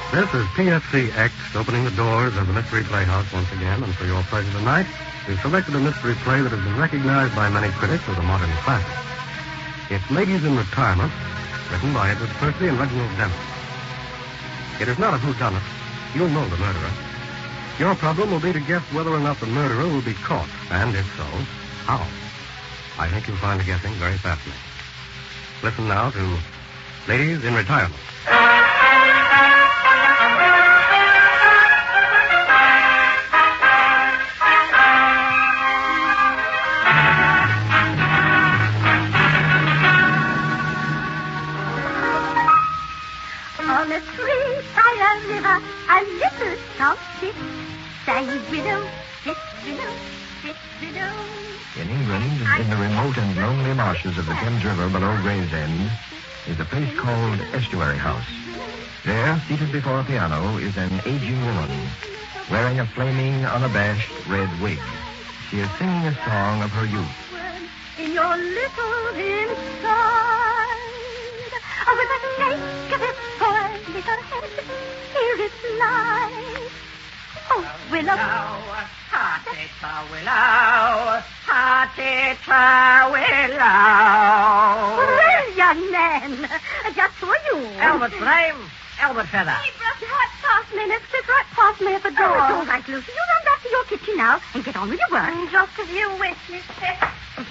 This is PFCX opening the doors of the Mystery Playhouse once again, and for your pleasure tonight, we've selected a mystery play that has been recognized by many critics as a modern classic. It's Ladies in Retirement, written by Edward Percy and Reginald Dennis. It is not a whodunit. You'll know the murderer. Your problem will be to guess whether or not the murderer will be caught, and if so, how. I think you'll find the guessing very fascinating. Listen now to Ladies in Retirement. On a tree by a river, a little salt ship sang widow, sit widow, sit widow. In England, in the remote and lonely marshes of the Thames River below Gravesend, is a place called Estuary House. There, seated before a piano, is an aging woman, wearing a flaming, unabashed red wig. She is singing a song of her youth. In your little inside, with a snake of its poor little head, here it lies. Oh, Willow. Ha-ta, Willow. Ha-ta, Willow. Well, young man, just for you. Albert Flame, Albert Feather. He brushed right past me, mistress, right past me at the door. It's all right, Lucy. You run back to your kitchen now and get on with your work. Just as you wish, mistress.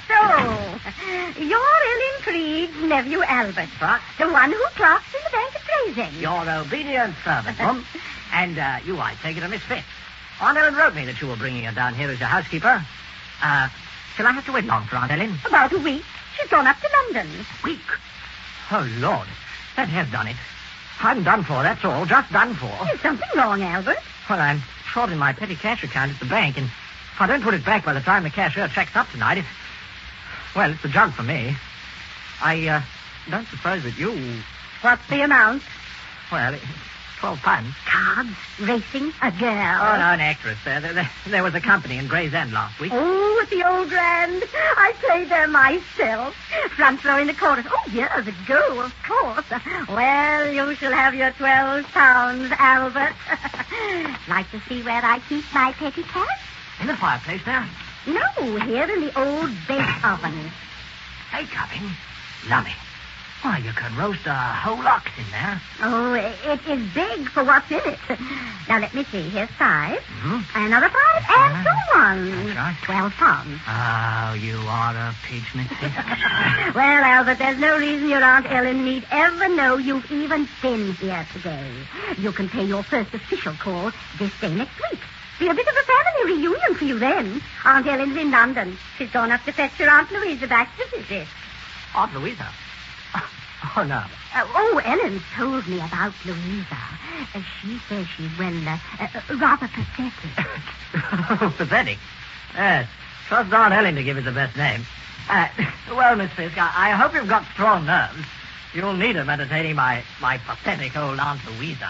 So, you're Ellen Creed's nephew, Albert. What? The one who clerks in the bank at Gravesend. Your obedient servant, Mum. And you, I take it, are Miss Fitz. Aunt Ellen wrote me that you were bringing her down here as your housekeeper. Shall I have to wait long for Aunt Ellen? About a week. She's gone up to London. A week? Oh, Lord. That has done it. I'm done for, that's all. Just done for. Is something wrong, Albert? Well, I'm short in my petty cash account at the bank, and if I don't put it back by the time the cashier checks up tonight, it's a jug for me. I don't suppose that you... What's the amount? Well, it's £12. Cards, racing, a girl. Oh, no, an actress. There was a company in Gravesend last week. Oh, at the Old Grand. I played there myself. Front row in the chorus. Oh, years ago, of course. Well, you shall have your £12, Albert. Like to see where I keep my petty cash? In the fireplace there? No, here in the old bake oven. Bake oven? Lummy. Why, you can roast a whole ox in there. Oh, it is big for what's in it. Now, let me see. Here's 5. Mm-hmm. Another 5, and so on. That's right. £12. Oh, you are a pig, Missy. Well, Albert, there's no reason your Aunt Ellen need ever know you've even been here today. You can pay your first official call this day next week. Be a bit of a family reunion for you then. Aunt Ellen's in London. She's gone up to fetch your Aunt Louisa back to visit. Aunt Louisa? Oh, no. Ellen told me about Louisa. She says she's, rather pathetic. Pathetic? Yes. Trust Aunt Ellen to give it the best name. Well, Miss Fisk, I hope you've got strong nerves. You'll need them entertaining my pathetic old Aunt Louisa.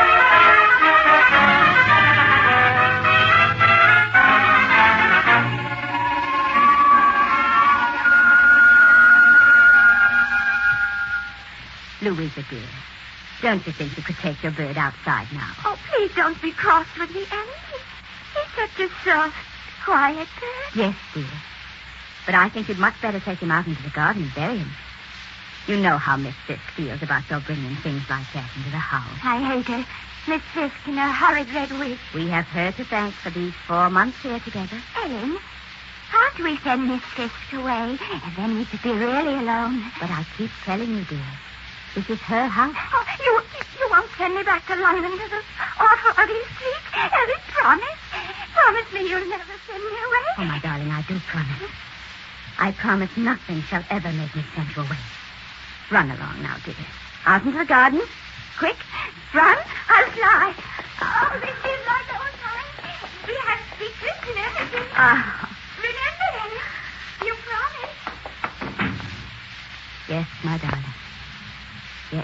Louisa, dear, don't you think you could take your bird outside now? Oh, please don't be cross with me, Ellen. He's such a soft, quiet bird. Yes, dear. But I think you'd much better take him out into the garden and bury him. You know how Miss Fisk feels about your bringing things like that into the house. I hate her. Miss Fisk in her horrid red wig. We have her to thank for these 4 months here together. Ellen, can't we send Miss Fisk away? And then we could be really alone. But I keep telling you, dear, this is her house. Oh, you won't send me back to London to this awful, ugly street? Ellen, promise. Promise me you'll never send me away. Oh, my darling, I do promise. I promise nothing shall ever make me send you away. Run along now, dear. Out into the garden. Quick. Run. I'll fly. Oh, this is like old times. We had secrets and everything. Remember, Ellen, you promised. Yes, my darling. Yes.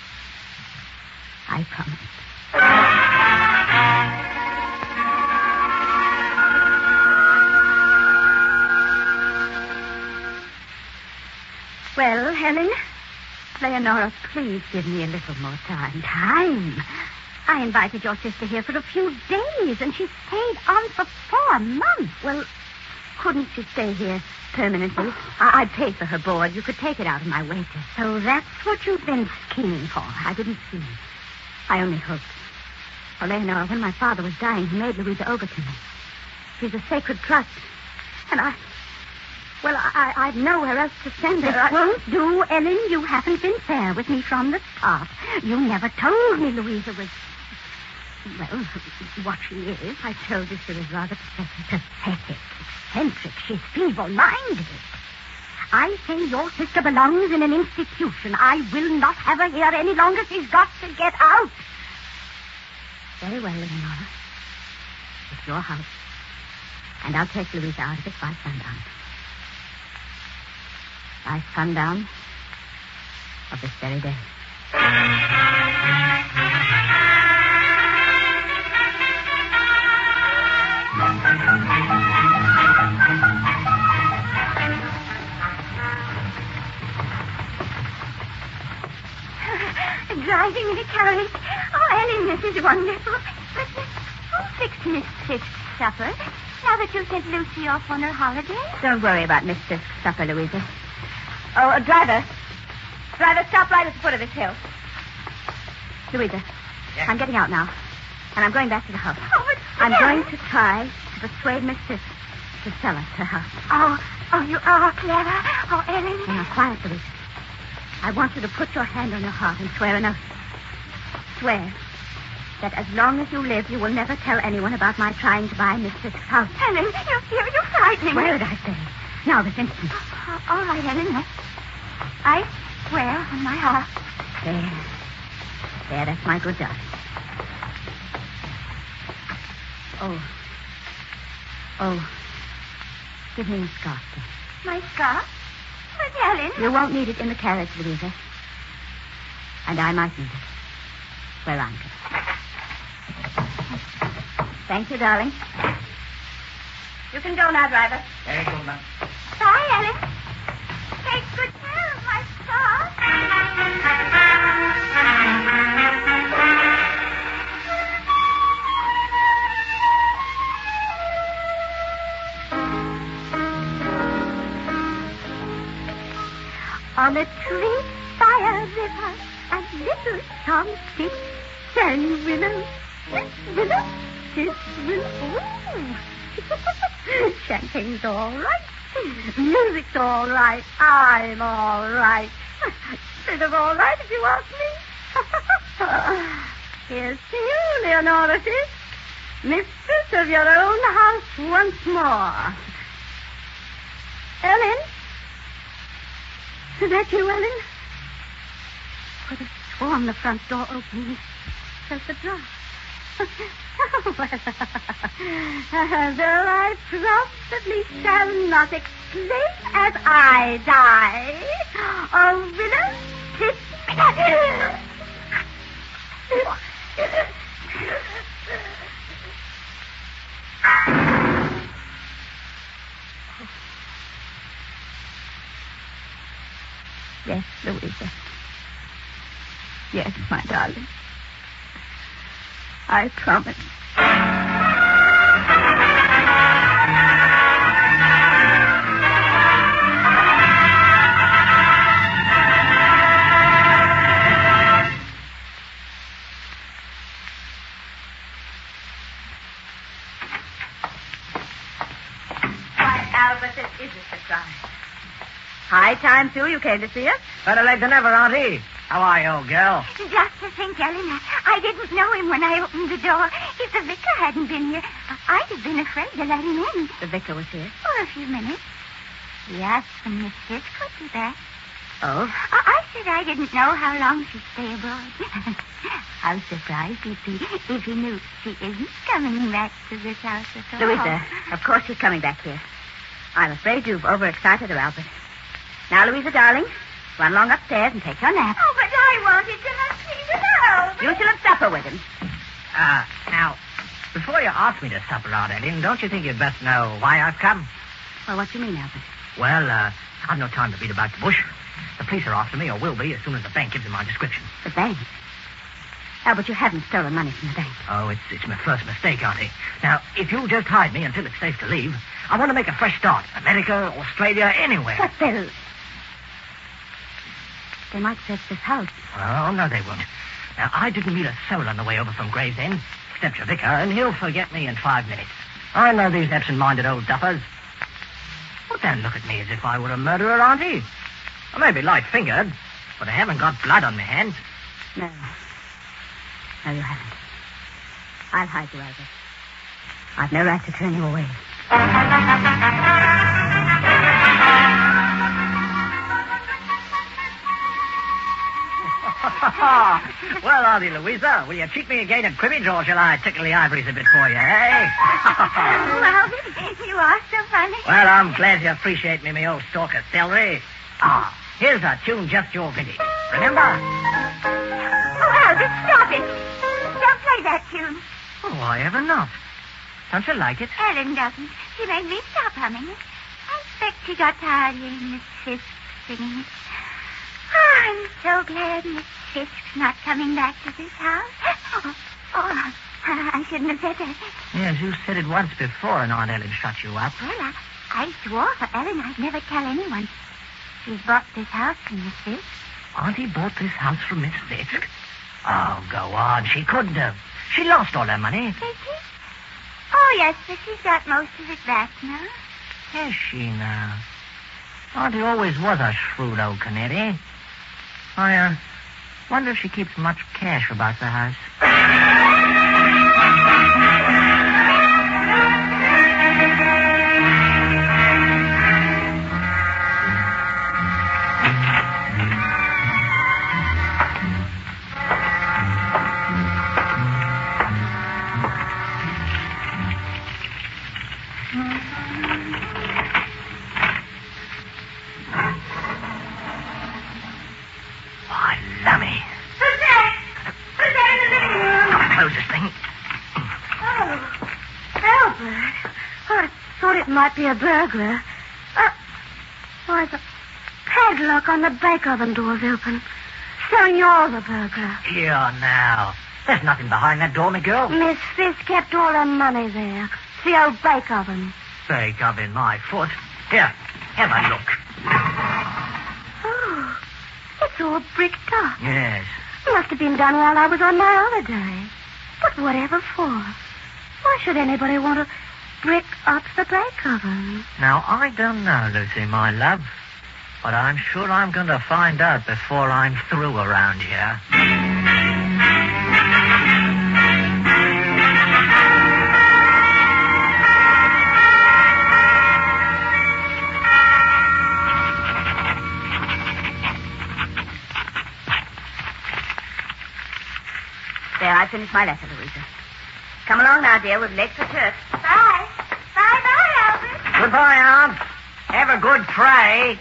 I promise. Well, Helen, Leonora, please give me a little more time. Time? I invited your sister here for a few days, and she stayed on for 4 months. Well, couldn't she stay here permanently? I'd pay for her board. You could take it out of my wages. So that's what you've been scheming for. I didn't see. I only hoped. Well, Leonora, when my father was dying, he made Louisa over to me. She's a sacred trust. And I've nowhere else to send her. It won't do, Ellen. You haven't been fair with me from the start. You never told me Louisa was... Well, what she is. I told you she was rather pathetic. Pathetic. Eccentric. She's feeble-minded. I say your sister belongs in an institution. I will not have her here any longer. She's got to get out. Very well, Leonora. It's your house. And I'll take Louisa out of it by sundown. By sundown of this very day. Driving in a carriage. Oh, Ellen, this is wonderful. But who'll fix Miss Fisk's supper now that you've sent Lucy off on her holiday? Don't worry about Miss Fisk's supper, Louisa. Oh, driver. Driver, stop right at the foot of this hill. Louisa, Yeah. I'm getting out now. And I'm going back to the house. Oh, but I'm Ellen. going to try to persuade Miss Fisk to sell us her house. Oh, you are clever. Oh, Ellen. Now, quiet, Louisa. I want you to put your hand on your heart and swear an oath. Swear that as long as you live, you will never tell anyone about my trying to buy Miss Fisk's house. Ellen, you're frightening me. Swear it, I say. Now, this instant. All right, Ellen. I swear on my heart. There, that's my good darling. Oh, give me a scarf, dear. My scarf? But, Ellen. You won't need it in the carriage, Louisa. And I might need it where I'm going. Thank you, darling. You can go now, driver. Very good, ma'am. Bye, Ellen. Take good care of my scarf. On a tree by a river, a little Tom sits, sang willow, willow, willow. Champagne's all right. Music's all right. I'm all right. Bit of all right, if you ask me. Here's to you, Leonora Fisk. Mistress of your own house once more. Ellen? Is that you, Ellen? Could have sworn the front door opened. Felt the drop. Though I probably shall not exclaim as I die. Oh, Willow, sit. Yes, Louisa. Yes, my darling. I promise. Why, Albert, this is a surprise. High time, too, you came to see us. Better late than ever, Auntie. How are you, old girl? Just to think, Ellen, I didn't know him when I opened the door. If the vicar hadn't been here, I'd have been afraid to let him in. The vicar was here. For a few minutes. He asked when Miss Fisk would be back. Oh? I said I didn't know how long she'd stay abroad. How surprised he'd be if he knew she isn't coming back to this house at all. Louisa, of course she's coming back here. I'm afraid you've overexcited her, Albert. Now, Louisa, darling, run along upstairs and take your nap. Oh, but I wanted to have tea with Albert. You shall have supper with him. Now, before you ask me to supper out, Ellen, don't you think you'd best know why I've come? Well, what do you mean, Albert? Well, I've no time to beat about the bush. The police are after me, or will be, as soon as the bank gives them my description. The bank. Albert, you haven't stolen money from the bank. Oh, it's my first mistake, Auntie. Now, if you'll just hide me until it's safe to leave, I want to make a fresh start. America, Australia, anywhere. But they might search this house. Oh, no, they won't. Now, I didn't meet a soul on the way over from Gravesend, except your vicar, and he'll forget me in 5 minutes. I know these absent-minded old duffers. Well, don't look at me as if I were a murderer, Auntie. I may be light-fingered, but I haven't got blood on my hands. No. No, you haven't. I'll hide you, Albert. I've no right to turn you away. Well, Auntie Louisa, will you cheat me again at cribbage, or shall I tickle the ivories a bit for you, eh? Oh, Albert, you are so funny. Well, I'm glad you appreciate me, my old stalk of celery. Here's a tune just your vintage. Remember? Oh, Albert, stop it. Don't play that tune. Oh, I ever not. Don't you like it? Ellen doesn't. She made me stop humming it. I expect she got tired of hearing Miss Fisk singing it. Oh, I'm so glad Miss Fisk's not coming back to this house. I shouldn't have said that. Yes, you said it once before, and Aunt Ellen shut you up. Well, I swore for Ellen I'd never tell anyone. She's bought this house from Miss Fisk. Auntie bought this house from Miss Fisk? Oh, go on. She couldn't have. She lost all her money. Did she? Oh, yes, but she's got most of it back now. Is she now? Auntie always was a shrewd old canary. I wonder if she keeps much cash about the house. Might be a burglar. Why, the padlock on the bake oven door's open. So you're the burglar. Here now. There's nothing behind that door, my girl. Miss Fisk kept all her money there. It's the old bake oven. Bake oven, my foot. Here, have a look. Oh, it's all bricked up. Yes. Must have been done while I was on my holiday. But whatever for? Why should anybody want to brick up the bake oven? Now, I don't know, Lucy, my love. But I'm sure I'm going to find out before I'm through around here. There, I finished my letter, Louisa. Come along now, dear. We've late for church. Bye. Bye-bye, Albert. Goodbye, Aunt. Have a good pray.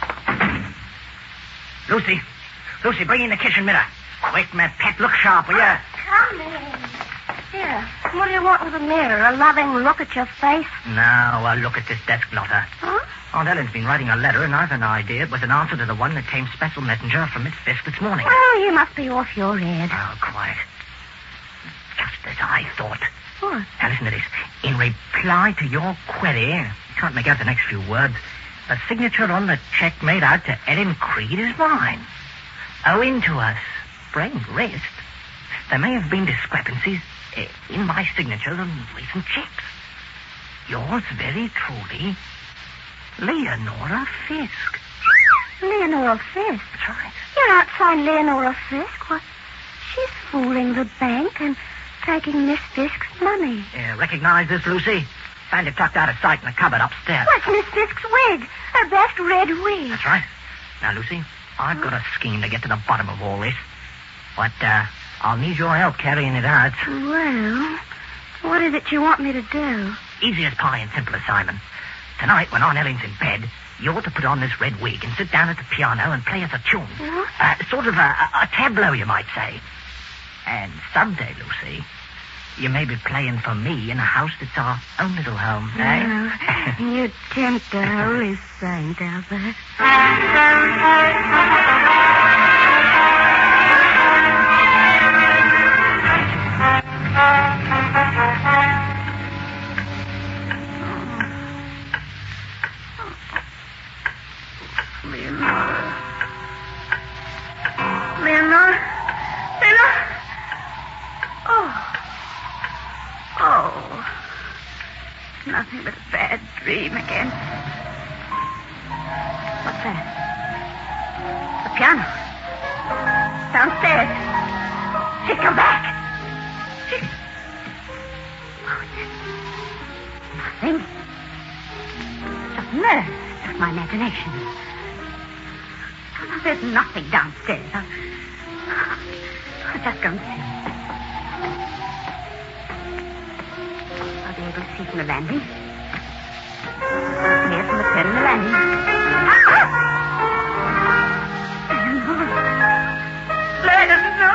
Lucy, bring in the kitchen mirror. Quick, my pet. Look sharp, will you? Come in. Here, what do you want with a mirror? A loving look at your face? Now, look at this desk blotter. Huh? Aunt Ellen's been writing a letter, and I've an idea it was an answer to the one that came special messenger from Miss Fisk this morning. Oh, you must be off your head. Oh, quiet. Just as I thought. What? Now, listen to this. In reply to your query, you can't make out the next few words, the signature on the check made out to Ellen Creed is mine. Owing to a sprained wrist, there may have been discrepancies in my signatures on recent checks. Yours very truly, Leonora Fisk. Leonora Fisk? That's right. You're not signed Leonora Fisk. What? She's fooling the bank and taking Miss Fisk's money. Recognize this, Lucy? Found it tucked out of sight in the cupboard upstairs. What's Miss Fisk's wig? Her best red wig. That's right. Now, Lucy, I've got a scheme to get to the bottom of all this. But, I'll need your help carrying it out. Well, what is it you want me to do? Easy as pie and simple as Simon. Tonight, when Aunt Ellen's in bed, you're to put on this red wig and sit down at the piano and play us a tune. What? Sort of a tableau, you might say. And someday, Lucy, you may be playing for me in a house that's our own little home, eh? Oh, you tempt the Holy Saint, Albert. nothing but a bad dream again. What's that? The piano. Downstairs. She's come back. Oh, it's nothing. Just nerves. Just my imagination. There's nothing downstairs. I'll just go and see. I'll be able to see from the landing. Hear from the turn in the landing. No.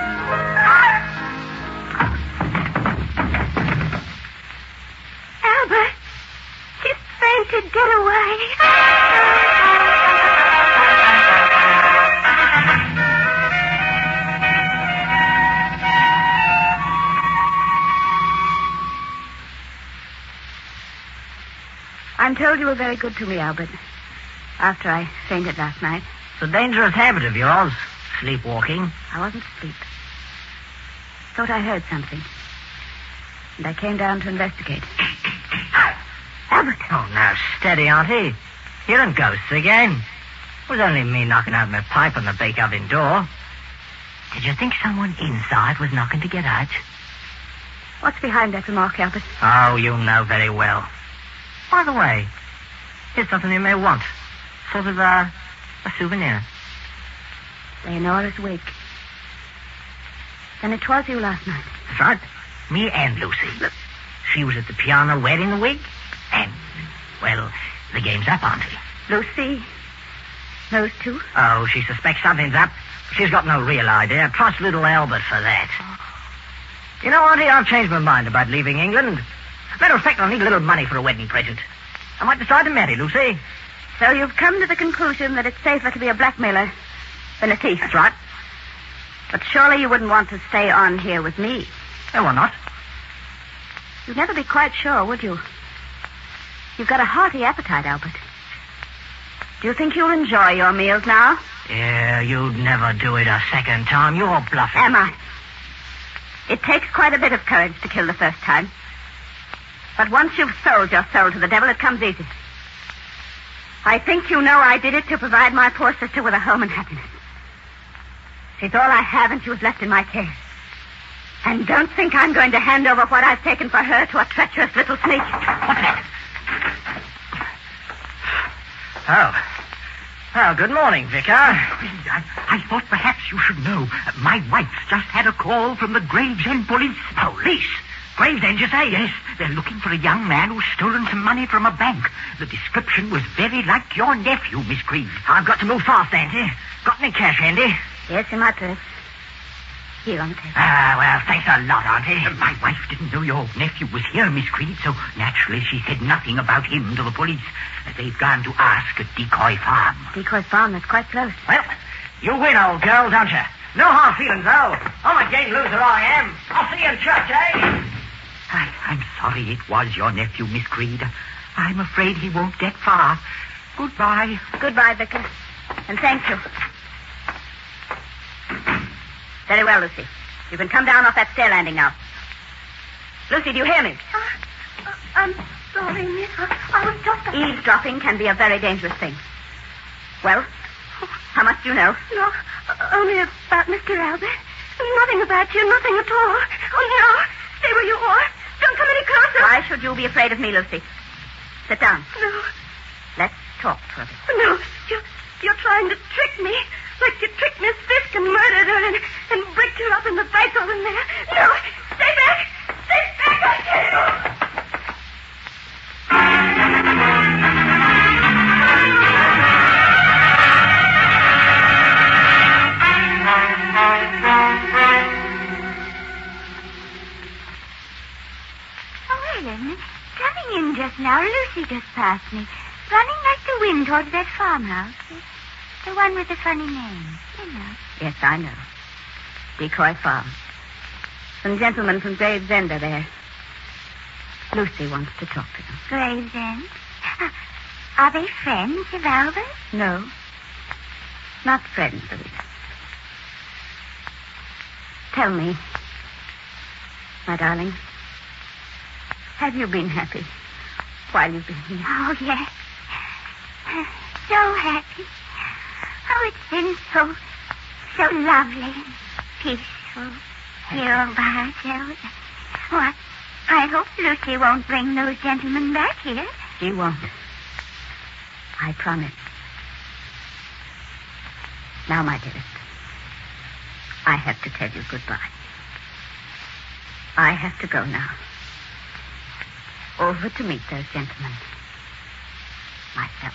Albert, she's fainted. Get away. I'm told you were very good to me, Albert, after I fainted last night. It's a dangerous habit of yours, sleepwalking. I wasn't asleep. Thought I heard something. And I came down to investigate. Albert! Oh, now, steady, Auntie. Hearing ghosts again. It was only me knocking out my pipe on the bake oven door. Did you think someone inside was knocking to get out? What's behind that remark, Albert? Oh, you know very well. By the way, here's something you may want. Sort of a souvenir. Leonora's wig. Then it was you last night. That's right. Me and Lucy. Look. She was at the piano wearing the wig. And, well, the game's up, Auntie. Lucy knows too? Oh, she suspects something's up. She's got no real idea. Trust little Albert for that. Oh. You know, Auntie, I've changed my mind about leaving England. Matter of fact, I'll need a little money for a wedding present. I might decide to marry Lucy. So you've come to the conclusion that it's safer to be a blackmailer than a thief. That's right. But surely you wouldn't want to stay on here with me. Oh, why not? You'd never be quite sure, would you? You've got a hearty appetite, Albert. Do you think you'll enjoy your meals now? Yeah, you'd never do it a second time. You're bluffing. Am I? It takes quite a bit of courage to kill the first time. But once you've sold your soul to the devil, it comes easy. I think you know I did it to provide my poor sister with a home and happiness. She's all I have, and she was left in my care. And don't think I'm going to hand over what I've taken for her to a treacherous little sneak. What's that? Oh, good morning, Vicar. I thought perhaps you should know. My wife's just had a call from the Gravesend police. Police? Gravesend, you say? Yes, they're looking for a young man who's stolen some money from a bank. The description was very like your nephew, Miss Creed. I've got to move fast, Auntie. Got any cash handy? Yes, in my purse. Here on the table. Well, thanks a lot, Auntie. My wife didn't know your nephew was here, Miss Creed, so naturally she said nothing about him to the police. They've gone to ask at Decoy Farm. Decoy Farm, that's quite close. Well, you win, old girl, don't you? No hard feelings, though. I'm a game loser, I am. I'll see you in church, eh? I'm sorry it was your nephew, Miss Creed. I'm afraid he won't get far. Goodbye. Goodbye, Vicar. And thank you. Very well, Lucy. You can come down off that stair landing now. Lucy, do you hear me? I'm sorry, miss. I was just... Eavesdropping can be a very dangerous thing. Well, how much do you know? No, only about Mr. Albert. Nothing about you, nothing at all. Oh, no. Stay where you are. Don't come any closer. Why should you be afraid of me, Lucy? Sit down. No. Let's talk for a bit. No, you're trying to trick me. Like you tricked Miss Fisk and murdered her and bricked her up in the face over there. No, stay back. Stay back, I tell you. Oh, Ellen, coming in just now, Lucy just passed me, running like the wind towards that farmhouse. The one with the funny name, you know. Yes, I know. Decoy Farm. Some gentlemen from Gravesend are there. Lucy wants to talk to them. Gravesend? Are they friends of Albert? No. Not friends, Lucy. Tell me, my darling, have you been happy while you've been here. Oh, yes. So happy. Oh, it's been so lovely and peaceful here all by ourselves. Oh, I hope Lucy won't bring those gentlemen back here. She won't. I promise. Now, my dearest, I have to tell you goodbye. I have to go now. Over to meet those gentlemen. Myself.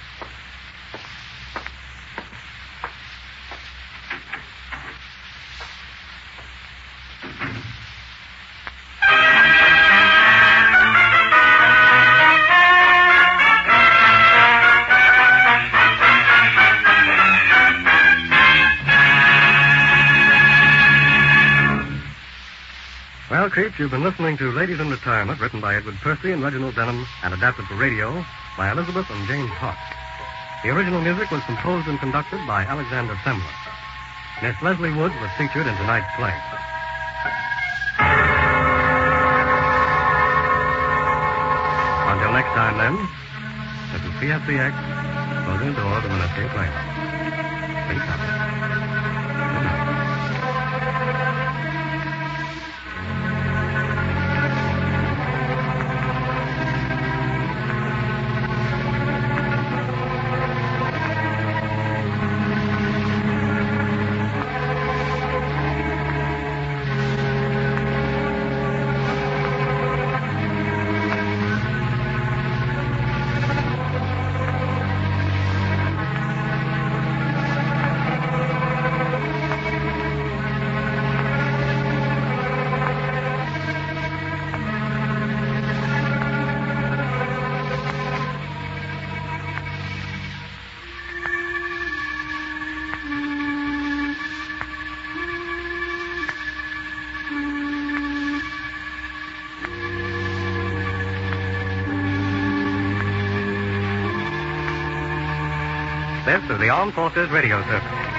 Well, Creeps, you've been listening to Ladies in Retirement, written by Edward Percy and Reginald Denham, and adapted for radio by Elizabeth and James Hart. The original music was composed and conducted by Alexander Semler. Miss Leslie Woods was featured in tonight's play. Until next time, then, this is CFCX, closing the door of the Ministry Playhouse. Peace out. Good night. This is the Armed Forces Radio Service.